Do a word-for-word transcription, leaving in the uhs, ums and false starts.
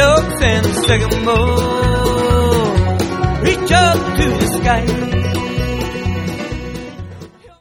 oaks and the sycamore reach up to the sky.